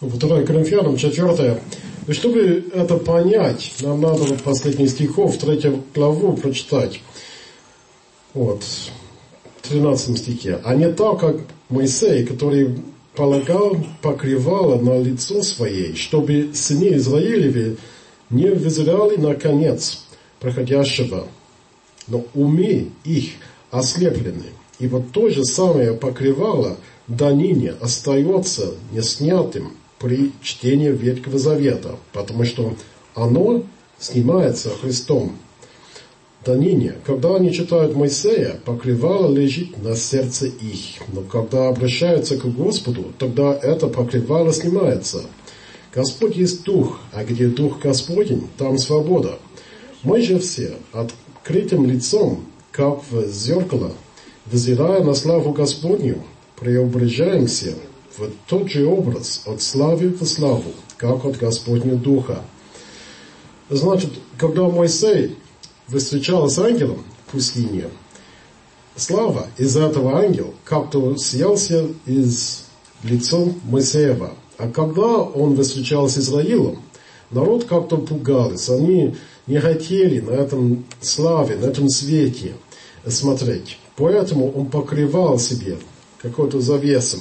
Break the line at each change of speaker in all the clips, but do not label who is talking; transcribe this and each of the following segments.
2 Коринфянам, 4. И чтобы это понять, нам надо вот последний стихов, 3 главу прочитать. Вот, в 13 стихе. А не так, как Моисей, который полагал покрывало на лицо своей, чтобы сыны Израилевы не взирали на конец проходящего, но умы их ослеплены. И вот то же самое покрывало до ныне остается неснятым при чтении Ветхого Завета, потому что оно снимается Христом. До ныне, когда они читают Моисея, покрывало лежит на сердце их. Но когда обращаются к Господу, тогда это покрывало снимается. Господь есть Дух, а где Дух Господень, там свобода. Мы же все открытым лицом, как в зеркало, взирая на славу Господню, преображаемся в тот же образ от славы в славу, как от Господня Духа. Значит, когда Моисей встречался с ангелом в пустыне, слава из этого ангела как-то съелся из лица Моисеева. А когда он встречался с Израилем, народ как-то пугался. Они не хотели на этом славе, на этом свете смотреть. Поэтому он покрывал себе какой-то завесом.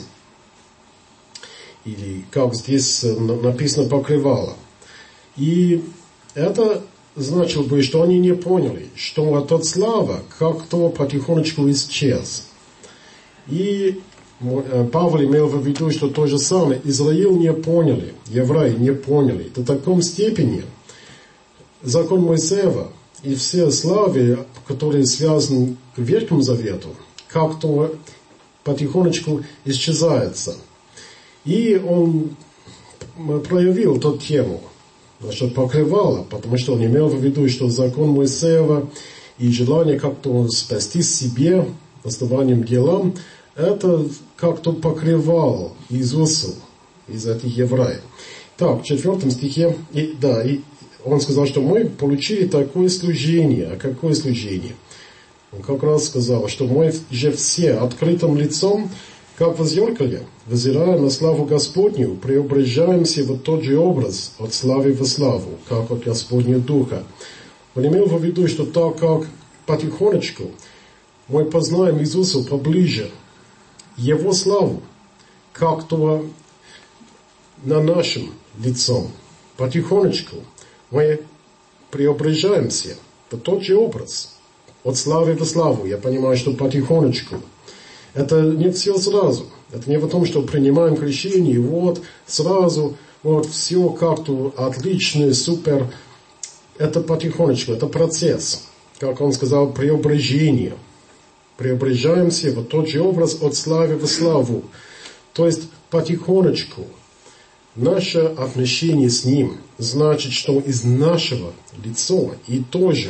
Или, как здесь написано, покрывало. И это значило бы, что они не поняли, что эта слава как-то потихонечку исчез. И Павел имел в виду, что то же самое. Израиль не поняли, евреи не поняли. До такой степени закон Моисеева и все славы, которые связаны с Ветхим Заветом, как-то потихонечку исчезается. И он проявил эту тему, значит, покрывало, потому что он имел в виду, что закон Моисеева и желание как-то спасти себе основанием делам, это как-то покрывало Иисусу из этих евреев. Так, в 4 стихе, и он сказал, что мы получили такое служение. А какое служение? Он как раз сказал, что мы же все открытым лицом, как в зеркале, взирая на славу Господню, преображаемся в тот же образ от славы в славу, как от Господня Духа. Он имел в виду, что так как потихонечку мы познаем Иисуса поближе, Его славу, как-то на нашем лицом, потихонечку мы преображаемся в тот же образ, от славы в славу. Я понимаю, что потихонечку. Это не все сразу. Это не в том, что принимаем крещение, и вот сразу, вот все как-то отлично, супер. Это потихонечку, это процесс. Как он сказал, преображение. Преображаемся в тот же образ от славы в славу. То есть потихонечку. Наше отношение с Ним значит, что из нашего лица и тоже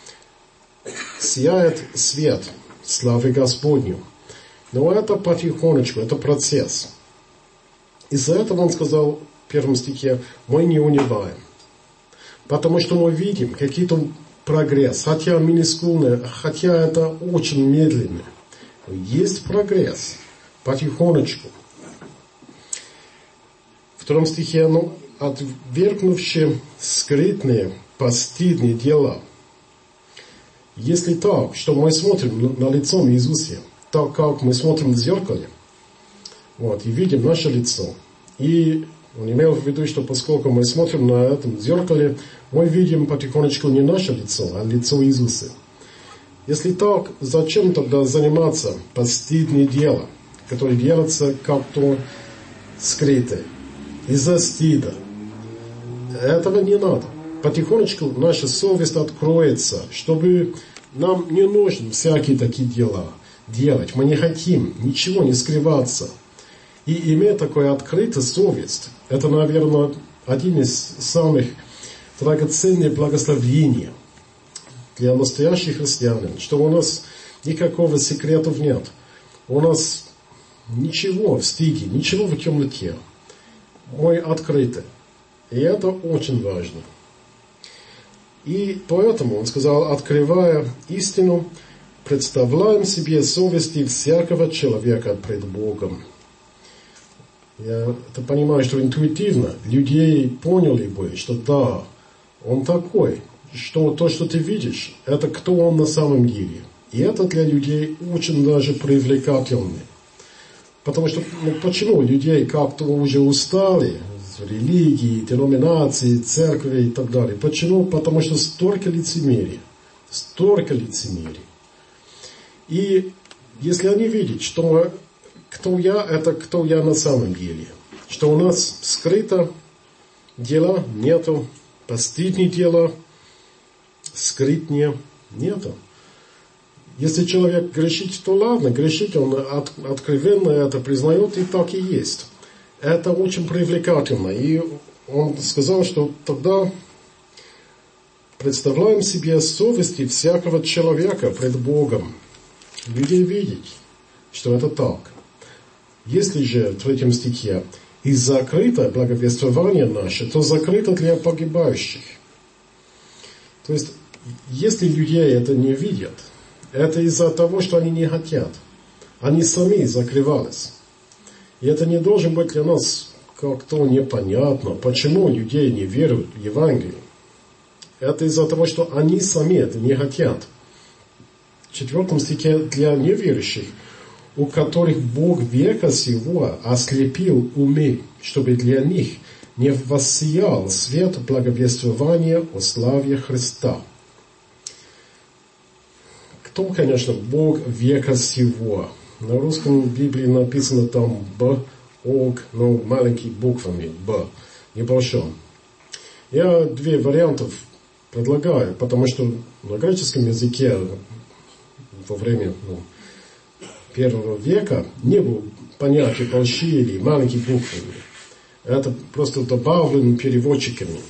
сияет свет славы Господню. Но это потихонечку, это процесс. Из-за этого он сказал в 1 стихе, мы не унываем. Потому что мы видим какие-то прогресс, хотя минускульный, хотя это очень медленно. Есть прогресс, потихонечку. В 2 стихе, отвергнувши скрытные, постыдные дела. Если так, что мы смотрим на лицо Иисуса, так как мы смотрим в зеркале, и видим наше лицо. И он имел в виду, что поскольку мы смотрим на этом зеркале, мы видим потихонечку не наше лицо, а лицо Иисуса. Если так, зачем тогда заниматься постыдным делом, которое делается как-то скрыто, из-за стыда? Этого не надо. Потихонечку наша совесть откроется, чтобы нам не нужно всякие такие дела делать. Мы не хотим ничего не скрываться. И иметь такую открытую совесть, это, наверное, один из самых драгоценных благословений для настоящих христиан, что у нас никакого секретов нет. У нас ничего в стыде, ничего в темноте. Мы открыты. И это очень важно. И поэтому он сказал, открывая истину, представляем себе совести всякого человека пред Богом. Я это понимаю, что интуитивно людей поняли бы, что да, он такой, что то, что ты видишь, это кто он на самом деле. И это для людей очень даже привлекательно. Потому что, почему людей как-то уже устали с религии, деноминации, церкви и так далее? Почему? Потому что столько лицемерия. Столько лицемерия. И если они видят, что кто я, это кто я на самом деле. Что у нас скрыто дела нету, постыднее дела скрытнее нету. Если человек грешит, то ладно, грешит, он откровенно это признает, и так и есть. Это очень привлекательно. И он сказал, что тогда представляем себе совести всякого человека пред Богом. Людей видеть, что это так. Если же в 3 стихе и закрыто благовествование наше, то закрыто для погибающих. То есть, если людей это не видят, это из-за того, что они не хотят. Они сами закрывались. И это не должен быть для нас как-то непонятно, почему людей не веруют в Евангелие. Это из-за того, что они сами это не хотят. В 4 стихе для неверующих, у которых Бог века сего ослепил умы, чтобы для них не воссиял свет благовествования о славе Христа. Кто, конечно, Бог века сего? На русском Библии написано там Б, Ог, но маленькими буквами Б, небольшом. Я 2 вариантов предлагаю, потому что на греческом языке во время 1 века не было понятия большие или маленькие буквы. Это просто добавлено переводчиками.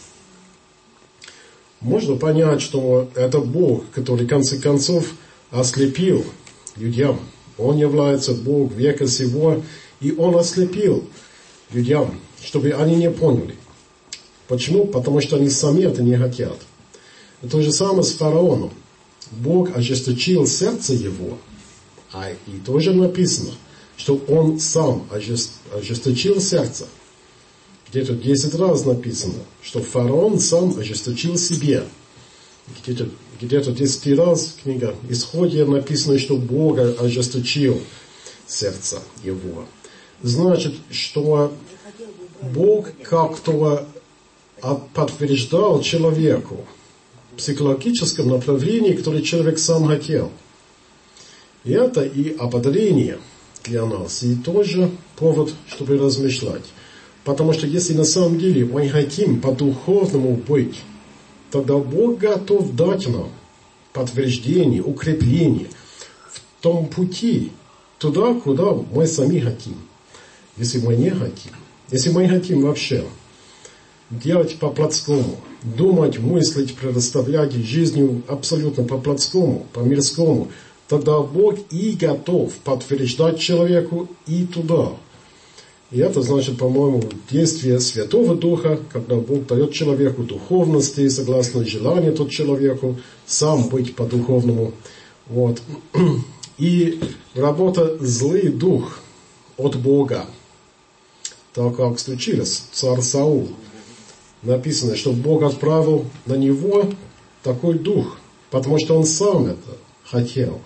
Можно понять, что это Бог, который в конце концов ослепил людям. Он является Бог века сего, и Он ослепил людям, чтобы они не поняли. Почему? Потому что они сами это не хотят. И то же самое с фараоном. Бог ожесточил сердце его, и тоже написано, что он сам ожесточил сердце. Где-то 10 раз написано, что фараон сам ожесточил себе. Где-то 10 раз в книге Исходе написано, что Бог ожесточил сердце его. Значит, что Бог как-то подтверждал человеку в психологическом направлении, которое человек сам хотел. И это и ободрение для нас, и тоже повод, чтобы размышлять. Потому что если на самом деле мы хотим по-духовному быть, тогда Бог готов дать нам подтверждение, укрепление в том пути, туда, куда мы сами хотим. Если мы не хотим, если мы хотим вообще делать по-плотскому, думать, мыслить, предоставлять жизнью абсолютно по-плотскому, по-мирскому, тогда Бог и готов подтверждать человеку и туда. И это значит, по-моему, действие Святого Духа, когда Бог дает человеку духовности, согласно желанию тот человеку сам быть по-духовному. Вот. И работа злый дух от Бога. Так как случилось, царь Саул. Написано, что Бог отправил на него такой дух, потому что он сам это хотел.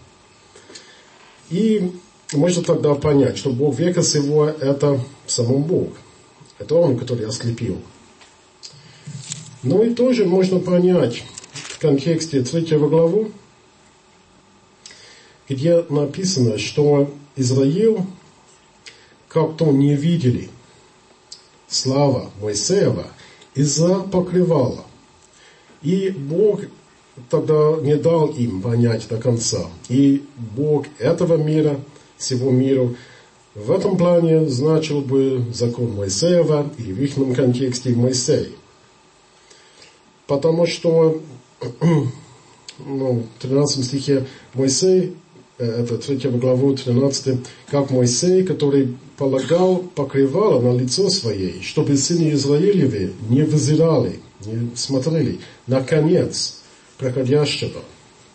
И можно тогда понять, что Бог века сего это самом Бог. Это Он, который ослепил. Ну и тоже можно понять в контексте 3 главу, где написано, что Израиль как-то не видели слава Моисеева из-за покрывала. И Бог тогда не дал им понять до конца. И Бог этого мира, всего мира, в этом плане значил бы закон Моисеева, или в их контексте Моисей. Потому что в 13 стихе Моисей, это 3 главу 13, как Моисей, который полагал покрывало на лицо своей, чтобы сыны Израилевы не взирали, не смотрели на конец проходящего.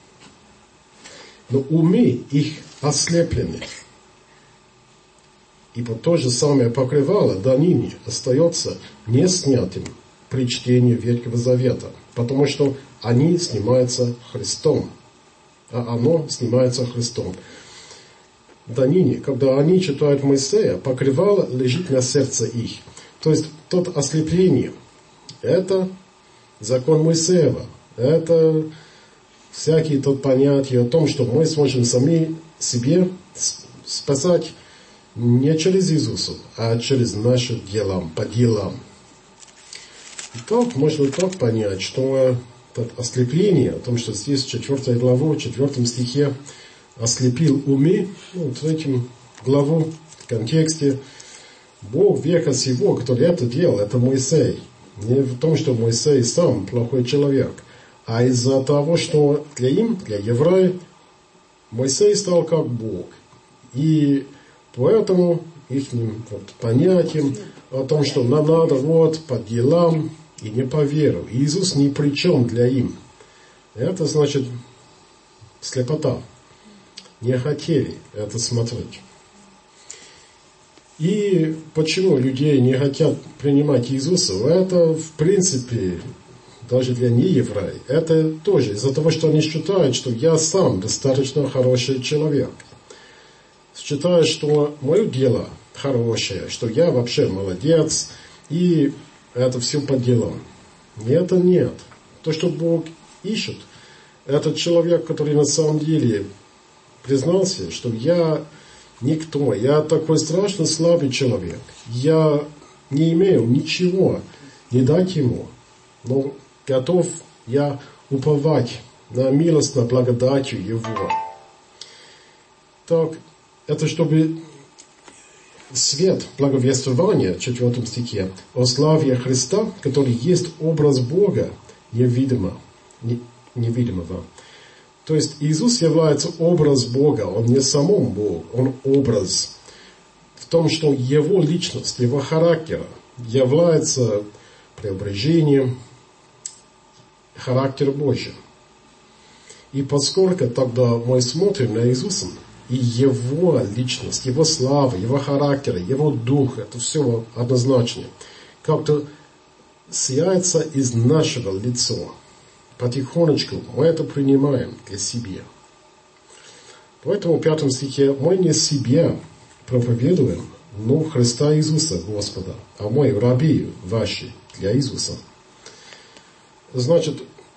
Но умы их ослеплены. ибо то же самое покрывало до ныне остается не снятым при чтении Ветхого Завета, потому что они снимаются Христом, а оно снимается Христом. До ныне, когда они читают Моисея, покрывало лежит на сердце их. То есть, тот ослепление, это закон Моисеева, это всякие тут понятия о том, что мы сможем сами себе спасать не через Иисуса, а через наши дела, по делам. И так можно так понять, что это ослепление, о том, что здесь 4 главу, 4 стихе ослепил умы, в этом главу, в контексте, Бог века сего, который это делал, это Моисей. Не в том, что Моисей сам плохой человек, а из-за того, что для евреев, Моисей стал как Бог. И поэтому их понятием о том, что нам надо по делам и не по веру. Иисус ни при чем для им. Это значит слепота. Не хотели это смотреть. И почему людей не хотят принимать Иисуса? Это, в принципе, даже для неевреев, это тоже из-за того, что они считают, что я сам достаточно хороший человек. Считают, что мое дело хорошее, что я вообще молодец, и это все по делам. И это нет. То, что Бог ищет, это человек, который на самом деле признался, что я никто, я такой страшно слабый человек. Я не имею ничего не дать ему, но готов я уповать на милость, на благодатью Его. Так, это чтобы свет благовествования, в 4 стихе, о славе Христа, который есть образ Бога невидимого. То есть Иисус является образ Бога, Он не самом Бог, Он образ. В том, что Его личность, Его характер является преображением характера Божьего. И поскольку тогда мы смотрим на Иисуса, и Его личность, Его слава, Его характер, Его дух, это все однозначно, как-то сияется из нашего лица. Потихонечку мы это принимаем для себя. Поэтому в 5 стихе мы не себя проповедуем, но Христа Иисуса, Господа, а мы раби ваши для Иисуса. Значит,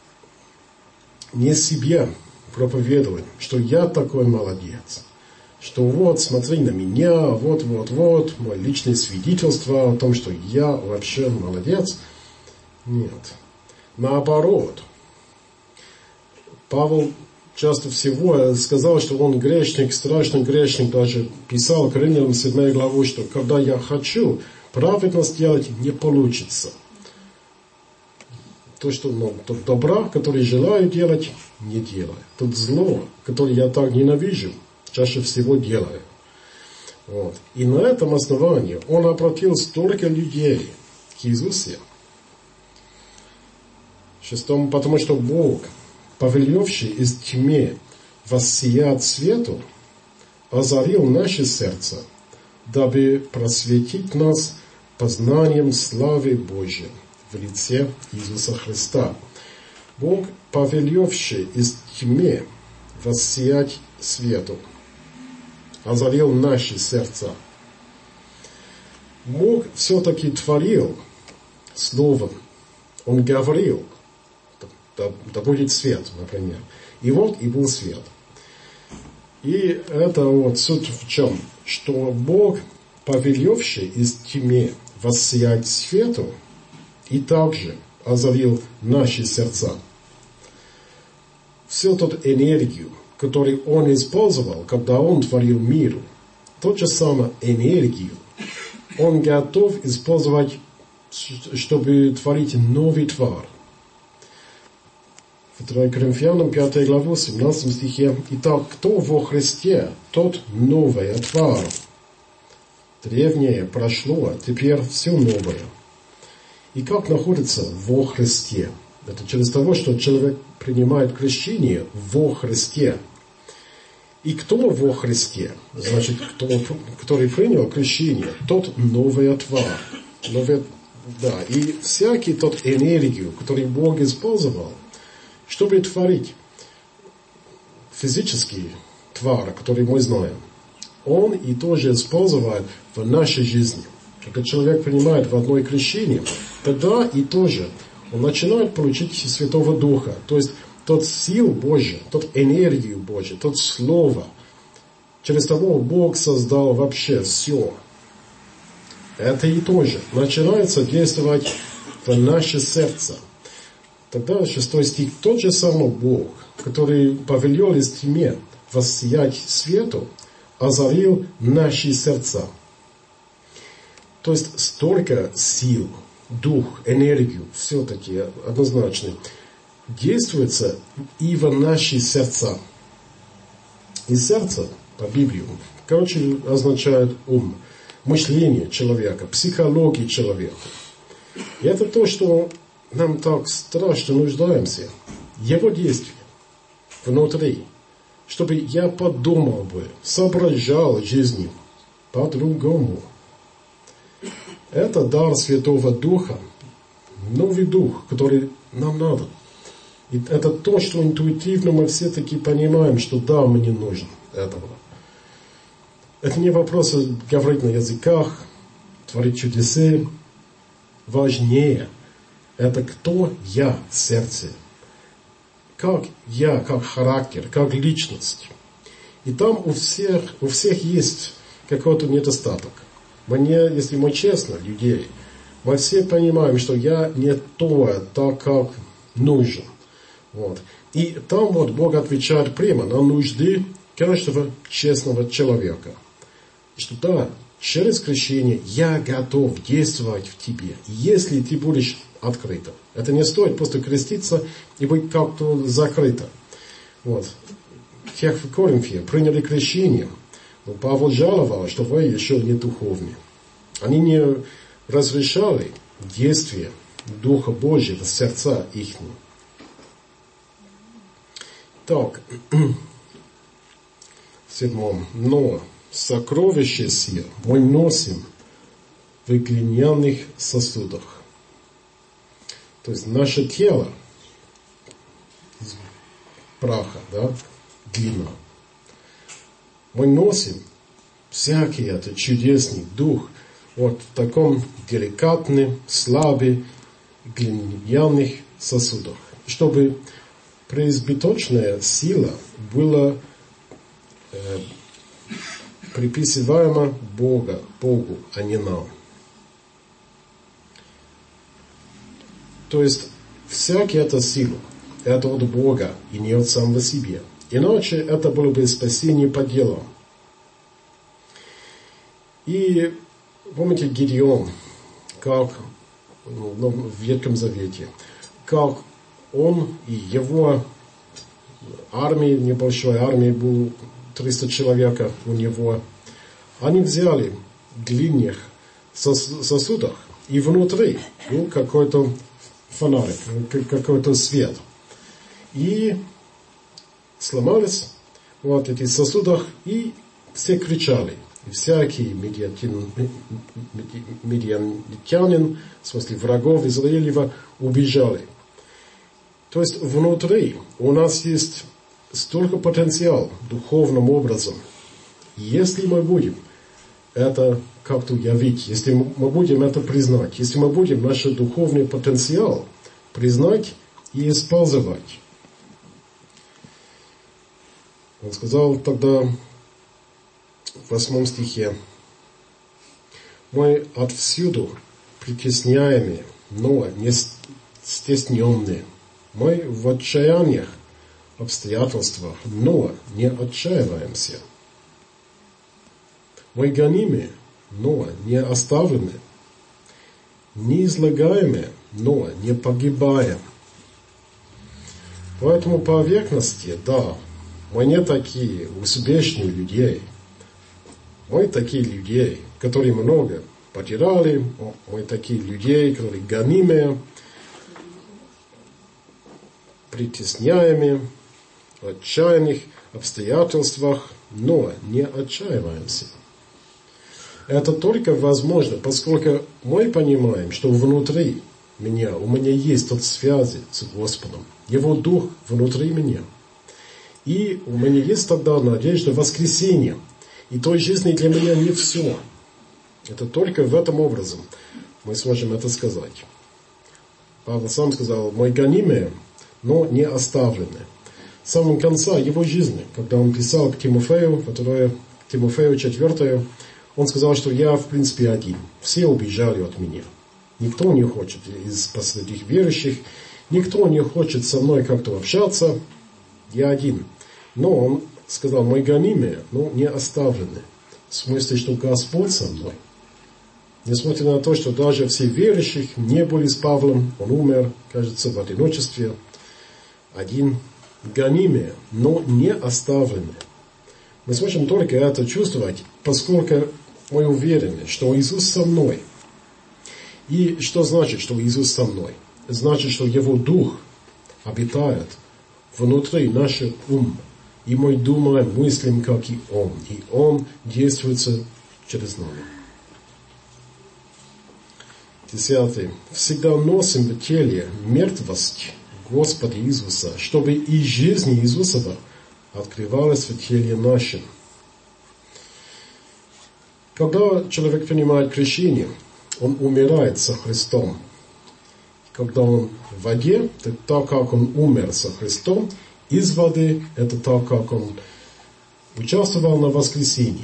не себе проповедуем, что я такой молодец, что вот, смотри на меня, вот, мое личное свидетельство о том, что я вообще молодец. Нет. Наоборот. Павел часто всего сказал, что он грешник, страшный грешник, даже писал к Римлянам 7 главу, что когда я хочу праведность делать, не получится. То, что тот добра, который желаю делать, не делаю. Тот зло, которое я так ненавижу, чаще всего делаю. Вот. И на этом основании он обратил столько людей к Иисусу. 6. Потому что Бог, повелевший из тьмы воссиять свету, озарил наше сердце, дабы просветить нас познанием славы Божьей в лице Иисуса Христа. Бог, повелевший из тьмы воссиять свету, озарил наши сердца. Бог все-таки творил словом. Он говорил, да будет свет, например. И вот и был свет. И это суть в чем? Что Бог, повелевший из тьмы воссиять свету, и также озарил наши сердца. Всю ту энергию, которую Он использовал, когда Он творил мир, тот же самую энергию Он готов использовать, чтобы творить новый твар. 2 Коринфянам 5 главу 17 стихе. Итак, кто во Христе, тот новое твар. Древнее прошло, теперь все новое. И как находится во Христе? Это через того, что человек принимает крещение во Христе. И кто во Христе? Значит, который принял крещение, тот новая тварь. Да, и всякий тот энергию, которую Бог использовал, чтобы творить физические твари, которые мы знаем, Он и тоже использует в нашей жизни. Когда человек принимает в одно крещение, тогда и тоже он начинает получить Святого Духа. То есть тот сил Божий, тот энергию Божию, тот Слово. Через того Бог создал вообще все. Это и тоже начинается действовать в наше сердце. Тогда 6 стих, тот же самый Бог, который повелел из тьме воссиять свету, озарил наши сердца. То есть столько сил, дух, энергию, все-таки однозначно, действуется и в наши сердца. И сердце, по Библии, короче, означает ум, мышление человека, психология человека. И это то, что нам так страшно нуждаемся. Его действия внутри. Чтобы я подумал бы, соображал жизнью по-другому. Это дар Святого Духа, новый дух, который нам надо. И это то, что интуитивно мы все-таки понимаем, что да, мне нужно этого. Это не вопрос говорить на языках, творить чудеса. Важнее, это кто я в сердце. Как я, как характер, как личность. И там у всех есть какой-то недостаток. Если мы честны, людей, мы все понимаем, что я не то, так как нужен. Вот. И там вот Бог отвечает прямо на нужды каждого честного человека. Что да, через крещение я готов действовать в тебе, если ты будешь открыто. Это не стоит просто креститься и быть как-то закрыто. Вот. Тех в Коринфе приняли крещение, но Павел жаловал, что вы еще не духовны. Они не разрешали действие Духа Божьего в сердца их. Так, 7. Но сокровища сие мы носим в глиняных сосудах. То есть наше тело из праха, да, глина. Мы носим всякий этот чудесный дух вот в таком деликатном, слабом, глиняных сосудах. Чтобы преизбыточная сила была приписываема Богу, а не нам. То есть, всякая эта сила, это от Бога и не от самого себе. Иначе это было бы спасение по делам. И помните Гидеон, как в Ветхом Завете, как он и его армия, небольшой армия, был 300 человек у него, они взяли глиняных сосудах, и внутри был какой-то фонарик, какой-то свет. И сломались вот эти сосудах, и все кричали. И всякий медианитянин, в смысле врагов Израилева, убежали. То есть внутри у нас есть столько потенциал духовным образом. Если мы будем это как-то явить, если мы будем это признать, если мы будем наш духовный потенциал признать и использовать. Он сказал тогда в 8 стихе: мы отвсюду притесняемые, но не стесненные. Мы в отчаяниях, обстоятельствах, но не отчаиваемся. Мы гонимы, но не оставлены. Не излагаемы, но не погибаем. Поэтому по поверхности, да, мы не такие успешные люди. Мы такие люди, которые много потеряли. Мы такие люди, которые гонимы, притесняемы, отчаянных, обстоятельствах, но не отчаиваемся. Это только возможно, поскольку мы понимаем, что внутри меня, у меня есть тот связи с Господом. Его Дух внутри меня. И у меня есть тогда надежда воскресения. И той жизни для меня не все. Это только в этом образом мы сможем это сказать. Павел сам сказал, мы гонимые, но не оставлены. В самом конце его жизни, когда он писал к Тимофею, к Тимофею 4, он сказал, что я в принципе один. Все убежали от меня. Никто не хочет из последних верующих, никто не хочет со мной как-то общаться. Я один. Но он сказал, мы гонимые, но не оставлены. В смысле, что Господь со мной. Несмотря на то, что даже все верующих не были с Павлом, он умер, кажется, в одиночестве. Один. Гонимые, но не оставлены. Мы сможем только это чувствовать, поскольку мы уверены, что Иисус со мной. И что значит, что Иисус со мной? Значит, что Его Дух обитает внутри нашего ума. И мы думаем, мыслим, как и Он. И Он действует через нас. 10. Всегда носим в теле мертвость Господа Иисуса, чтобы и жизнь Иисусова открывалась в теле нашем. Когда человек принимает крещение, он умирает со Христом. Когда он в воде, это так, как он умер со Христом, из воды, это так, как он участвовал на воскресении.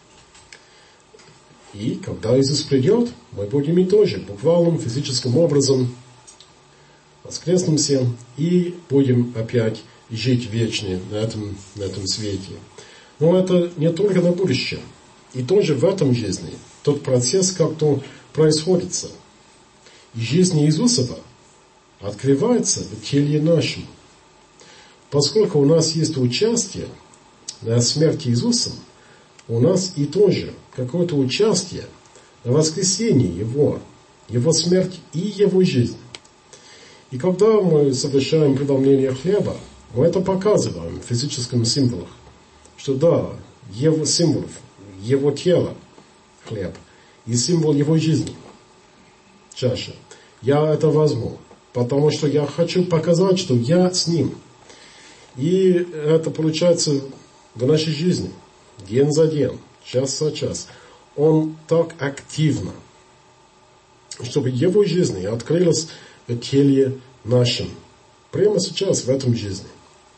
И когда Иисус придет, мы будем и тоже буквальным физическим образом воскреснемся и будем опять жить вечно на этом свете. Но это не только на будущее. И тоже в этом жизни тот процесс как-то происходит. И жизнь Иисусова открывается в теле нашем. Поскольку у нас есть участие на смерти Иисуса, у нас и тоже какое-то участие на воскресении Его смерть и Его жизнь. И когда мы совершаем преломление хлеба, мы это показываем в физическом символах, что да, Его символов, Его тело, хлеб, и символ Его жизни, чаша. Я это возьму, потому что я хочу показать, что я с Ним. И это получается в нашей жизни, день за день, час за час. Он так активно, чтобы Его жизнь открылась в теле нашем. Прямо сейчас, в этом жизни.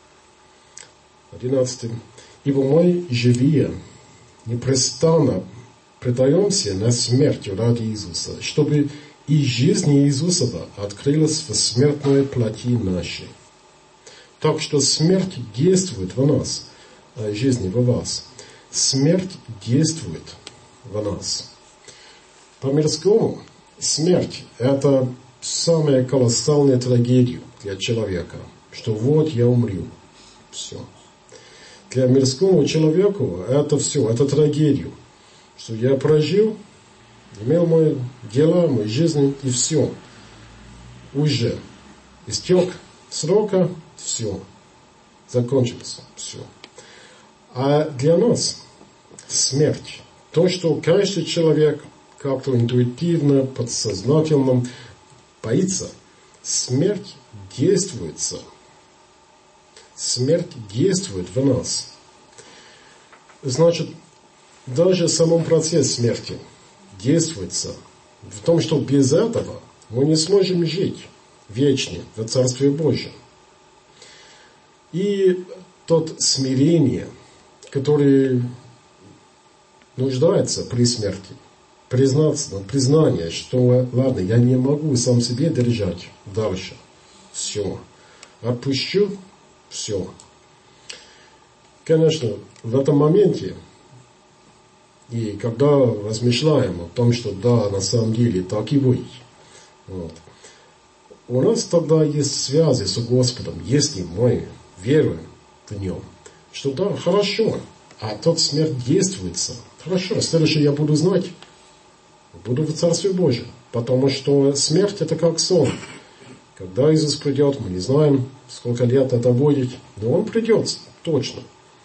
11. Ибо мы, живые, непрестанно предаемся на смерть ради Иисуса, чтобы и жизнь Иисусова открылась в смертной плоти нашей. Так что смерть действует в нас, а жизнь в вас. Смерть действует в нас. По-мирскому смерть – это самая колоссальная трагедия для человека, что вот я умру. Все. Для мирского человека это все, это трагедия. Что я прожил, имел мои дела, мою жизнь, и все. Уже истек срока, все. Закончилось, все. А для нас смерть, то, что каждый человек как-то интуитивно, подсознательно боится, смерть действуется. Смерть действует в нас. Значит, даже сам процесс смерти действуется в том, что без этого мы не сможем жить вечно в Царстве Божьем. И тот смирение, который нуждается при смерти, признание, что ладно, я не могу сам себе держать дальше. Все. Отпущу. Все. Конечно, в этом моменте, и когда размышляем о том, что да, на самом деле так и быть, вот, у нас тогда есть связи с Господом, если мы веруем в Нем, что да, хорошо, а тот смерть действуется. Хорошо, следующее я буду знать, буду в Царстве Божьем, потому что смерть это как сон. Когда Иисус придет, мы не знаем, сколько лет это будет, но Он придет, точно.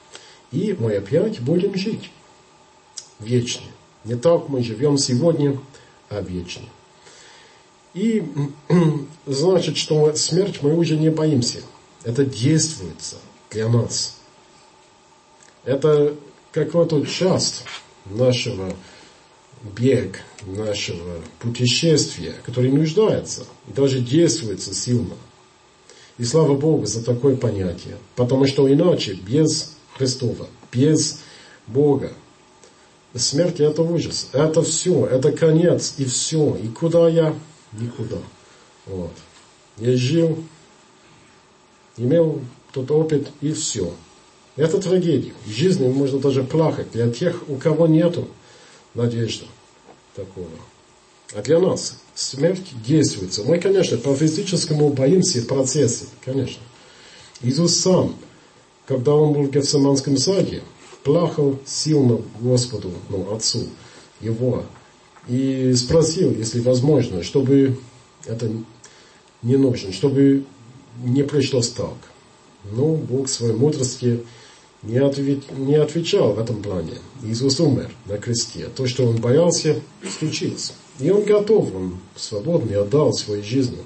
И мы опять будем жить вечно. Не так мы живем сегодня, а вечно. И значит, что смерть мы уже не боимся. Это действуется для нас. Это какой-то часть нашего бега, нашего путешествия, который нуждается и даже действуется сильно. И слава Богу за такое понятие. Потому что иначе, без Христова, без Бога, смерть — это ужас. Это все, это конец, и все. И куда я? Никуда. Вот. Я жил, имел тот опыт, и все. Это трагедия. В жизни можно даже плакать для тех, у кого нету надежды такого. А для нас смерть действуется. Мы, конечно, по физическому боимся в процессе, конечно. Иисус сам, когда он был в Гефсиманском саде, плакал сильно Господу, Отцу его, и спросил, если возможно, чтобы это не нужно, чтобы не пришлось так. Но Бог в своей мудрости не отвечал в этом плане. Иисус умер на кресте. То, что он боялся, случилось. И он готов, он свободный, отдал свою жизнь.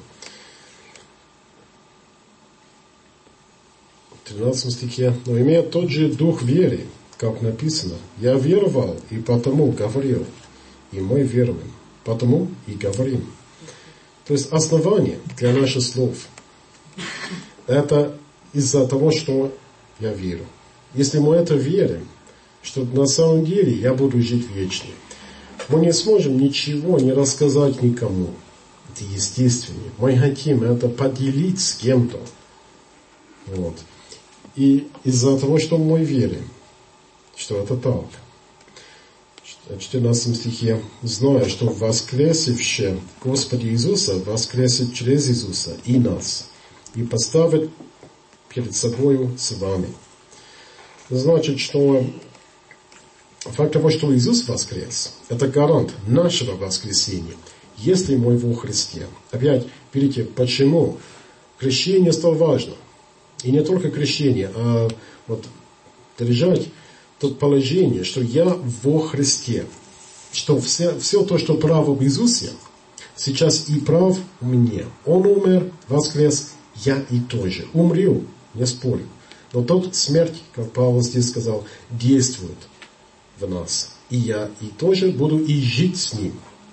В 13 стихе. Но имея тот же дух веры, как написано, я веровал и потому говорил, и мы веруем, потому и говорим. То есть основание для наших слов это из-за того, что я верю. Если мы это верим, что на самом деле я буду жить вечно, мы не сможем ничего не рассказать никому. Это естественно. Мы хотим это поделить с кем-то. Вот. И из-за того, что мы верим, что это так. В 14 стихе. Зная, что воскресивший Господа Иисуса воскресит через Иисуса и нас, и поставит перед собою с вами. Значит, что факт того, что Иисус воскрес, это гарант нашего воскресения, если мы во Христе. Опять, видите, почему крещение стало важно. И не только крещение, а вот держать то положение, что я во Христе. Что все то, что право в Иисусе, сейчас и прав у меня. Он умер, воскрес, я и тоже. Умру, не спорю. Но тот смерть, как Павел здесь сказал, действует в нас. И я и тоже буду и жить с ним.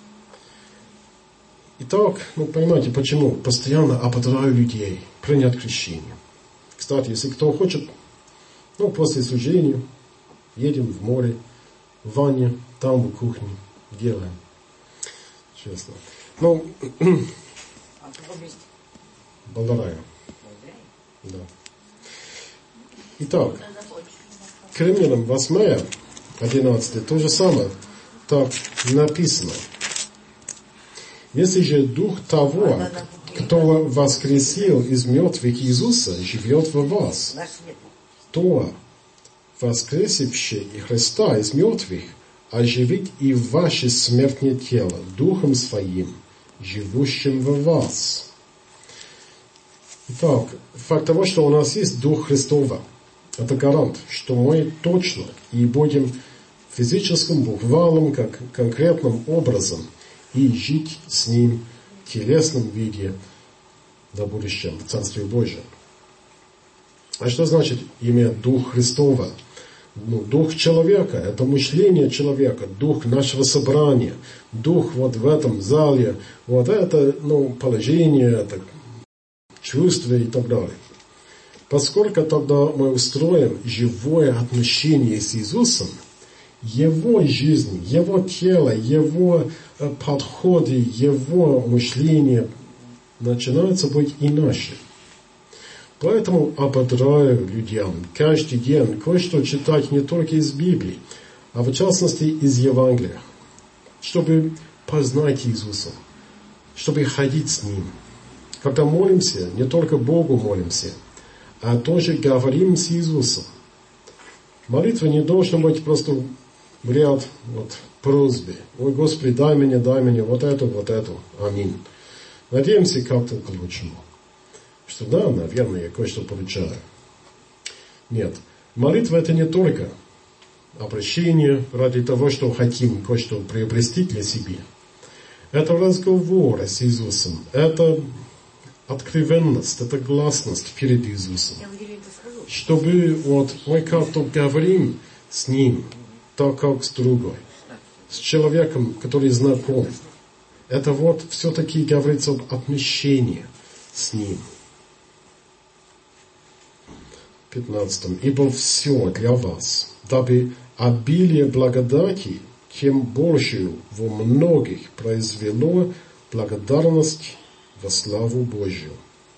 Итак, понимаете, почему постоянно ободряю людей принять крещение. Кстати, если кто хочет, после служения едем в море, в ванне, там в кухне делаем. Честно. Болгария. Да. Итак, к Римлянам 8, 11, то же самое. Так написано. Если же дух того, кто воскресил из мертвых Иисуса, живет в вас, то воскресивший Христа из мертвых оживит и ваше смертное тело Духом Своим, живущим в вас. Итак, факт того, что у нас есть Дух Христова, это гарант, что мы точно и будем в физическом, буквальном, как конкретном образом и жить с Ним в телесном виде на будущем в Царстве Божьем. А что значит иметь Дух Христова? Дух человека, это мышление человека, дух нашего собрания, дух вот в этом зале, вот это, положение, это чувства и так далее. Поскольку тогда мы устроим живое отношение с Иисусом, Его жизнь, Его тело, Его подходы, Его мышление начинаются быть иначе. Поэтому ободряю людям каждый день кое-что читать не только из Библии, а в частности из Евангелия, чтобы познать Иисуса, чтобы ходить с Ним. Когда молимся, не только Богу молимся, а тоже говорим с Иисусом. Молитва не должна быть просто в ряд просьбы. Ой, Господи, дай мне вот это. Аминь. Надеемся как-то к лучшему. Что да, наверное, я кое-что получаю. Нет. Молитва это не только обращение ради того, что хотим кое-что приобрести для себя. Это разговор с Иисусом, это откровенность, это гласность перед Иисусом. Чтобы вот мы как-то говорим с Ним, так как с другой, с человеком, который знаком. Это вот все-таки говорится об отмещении с Ним. 15. «Ибо все для вас, дабы обилие благодати, тем большую во многих произвело благодарность во славу Божью».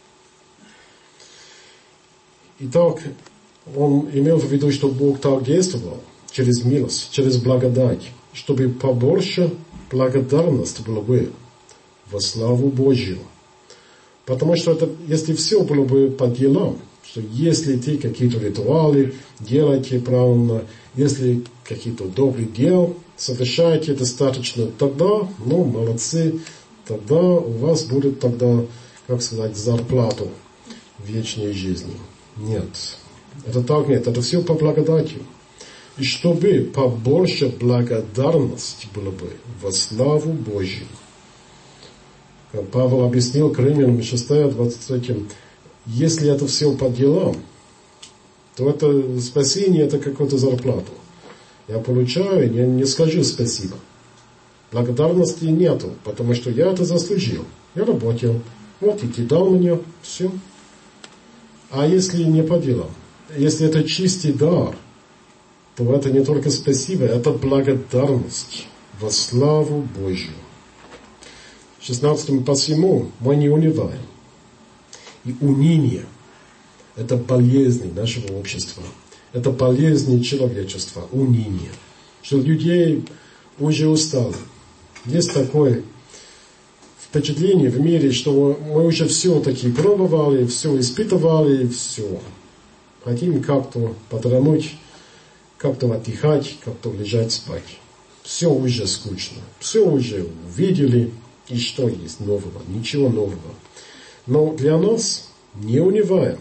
Итак, он имел в виду, что Бог так действовал через милость, через благодать, чтобы побольше благодарность было бы во славу Божью. Потому что это, если все было бы по делам, что если ты какие-то ритуалы делаете правильно, если какие-то добрые дела совершаете достаточно, тогда, молодцы, тогда у вас будет тогда, как сказать, зарплату в вечной жизни. Нет, это так нет, это все по благодати. И чтобы побольше благодарности было бы во славу Божью. Как Павел объяснил к Римлянам 6:23, если это все по делам, то это спасение, это какую-то зарплату. Я получаю, я не скажу спасибо. Благодарности нету, потому что я это заслужил. Я работал, вот и ты дал мне, все. А если не по делам, если это чистый дар, то это не только спасибо, это благодарность во славу Божью. 16. Посему мы не унываем. И уныние – это болезнь нашего общества. Это болезнь человечества, уныние. Что людей уже устали. Есть такое впечатление в мире, что мы уже все таки пробовали, все испытывали, все. Хотим как-то подремать, как-то отдыхать, как-то лежать спать. Все уже скучно. Все уже увидели. И что есть нового? Ничего нового. Но для нас не унываем.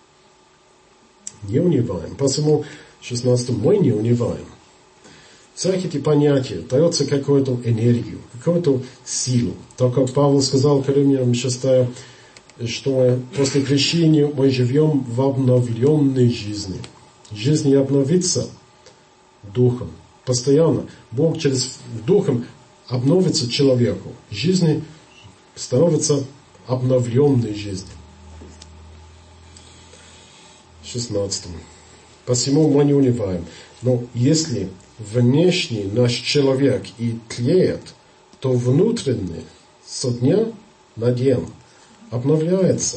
Не унываем. Посему 16 мы не унываем. Всякие эти понятия дается какую-то энергию, какую-то силу. Так как Павел сказал Коринфянам 6, что после крещения мы живем в обновленной жизни. Жизнь обновится духом. Постоянно. Бог через духом обновится человеку. Жизнь становится обновленной жизнью. 16. Посему мы не унываем. Но если внешний наш человек и тлеет, то внутренний со дня на день обновляется.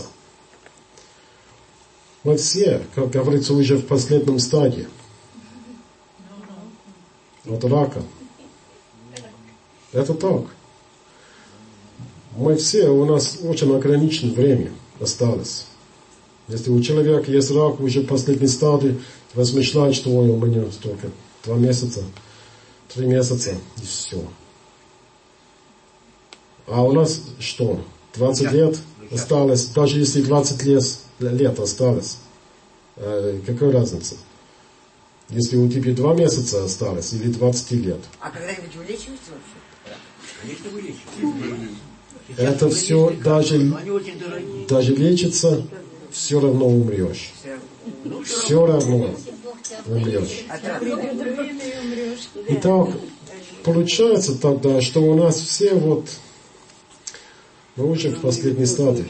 Мы все, как говорится, уже в последнем стадии. От рака. Это так. Мы все, у нас очень ограниченное время осталось. Если у человека есть рак, уже в последней стадии, размышляет, что у меня столько 2 месяца, 3 месяца, и все. А у нас что? 20 лет осталось, даже если 20 лет осталось, какая разница? Если у тебя 2 месяца осталось или 20 лет.
А когда-нибудь вылечивается вообще?
Конечно, вылечивается.
Это все, даже лечится, все равно умрешь. Все равно умрешь. Итак, получается тогда, что у нас все мы уже в последней стадии.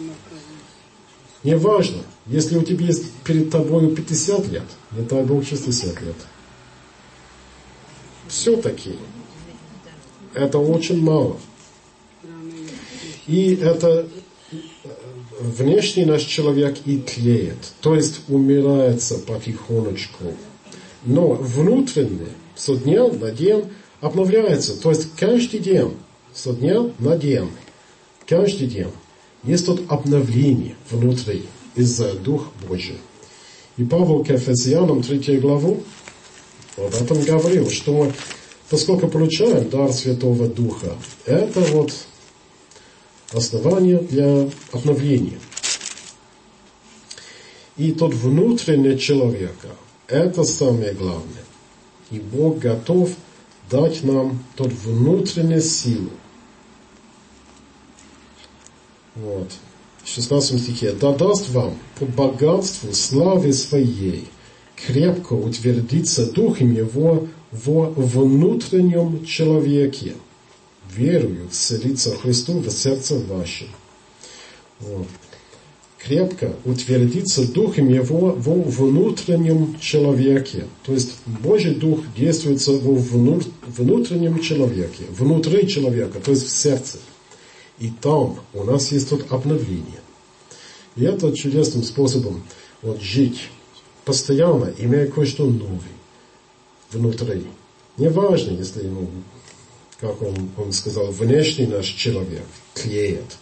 Не важно, если у тебя есть перед тобой 50 лет, не дай Бог 60 лет. Все-таки это очень мало. И это внешний наш человек и тлеет, то есть умирается потихонечку. Но внутренний со дня на день обновляется, то есть каждый день, со дня на день, каждый день есть тут обновление внутри из-за Духа Божия. И Павел к Ефесянам 3 главу об этом говорил, что поскольку получаем дар Святого Духа, это основание для обновления. И тот внутренний человека, Это самое главное. И Бог готов дать нам тот внутреннюю силу. Вот. В 16 стихе. «Да даст вам по богатству славы своей крепко утвердиться духом его во внутреннем человеке, верую вселиться Христу в сердце вашем». Вот. Крепко утвердиться духом его во внутреннем человеке. То есть Божий Дух действует во внутреннем человеке, внутри человека, то есть в сердце. И там у нас есть тут обновление. И это чудесным способом вот, жить, постоянно имея кое-что новое внутри. Не важно, если, как он сказал, внешний наш человек тлеет,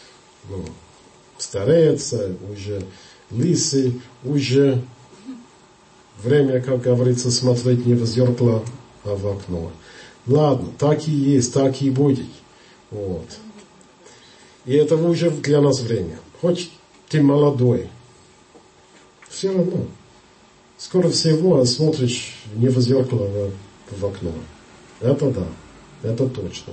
стареется, уже лысый, уже время, как говорится, смотреть не в зеркало, а в окно. Ладно, так и есть, так и будет. Вот. И это уже для нас время. Хоть ты молодой, все равно. Скоро всего смотришь не в зеркало, а в окно. Это да, это точно.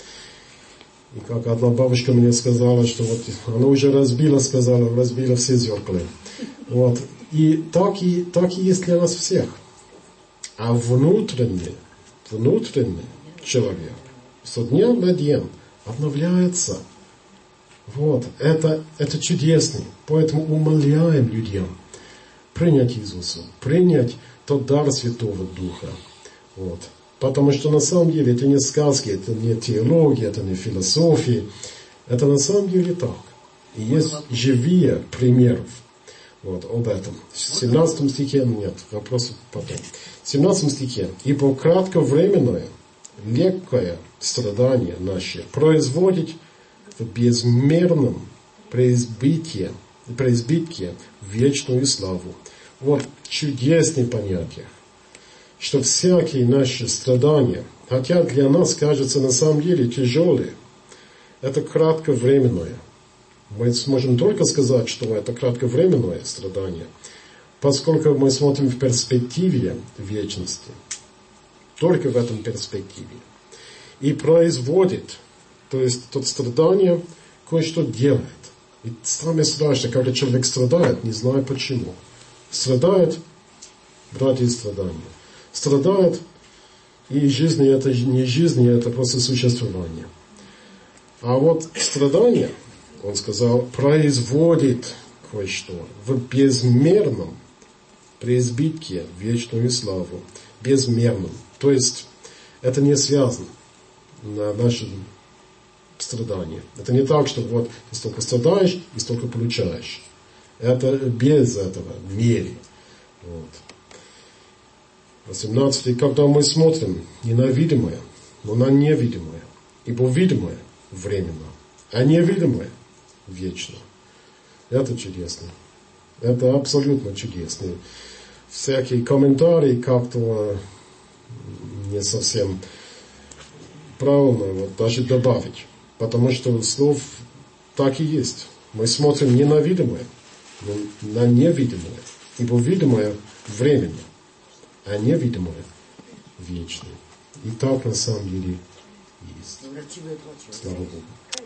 И как одна бабушка мне сказала, что вот она уже разбила все зеркала. Вот. И так и есть для нас всех. А внутренний человек со дня на день обновляется. Вот. Это чудесно. Поэтому умоляем людей принять Иисуса, принять тот дар Святого Духа. Вот. Потому что на самом деле это не сказки, это не теология, это не философия. Это на самом деле так. И есть живые примеры вот, об этом. В 17 стихе нет, вопросы потом. В 17 стихе. «Ибо кратковременное, легкое страдание наше производит в безмерном преизбытке вечную славу». Вот чудесные понятия. Что всякие наши страдания, хотя для нас кажется на самом деле тяжелые, это кратковременное. Мы сможем только сказать, что это кратковременное страдание, поскольку мы смотрим в перспективе вечности. Только в этом перспективе. И производит, то есть тот страдание кое-что делает. И самое страшное, когда человек страдает, не зная почему. Страдает, братья, страдания. Страдает, и жизнь это не жизнь, это просто существование. А вот страдание, он сказал, производит кое-что в безмерном преизбытке вечную славу. Безмерном. То есть, это не связано на нашем страдании. Это не так, что вот ты столько страдаешь и столько получаешь. Это без этого мере. Вот. 18. Когда мы смотрим не на видимое, но на невидимое. Ибо видимое временно, а невидимое вечно. Это чудесно. Это абсолютно чудесно. Всякие комментарии как-то не совсем правильно вот, даже добавить. Потому что слов так и есть. Мы смотрим не на видимое, но на невидимое. Ибо видимое временно, а невидимое вечное. И так на самом деле есть. Слава Богу.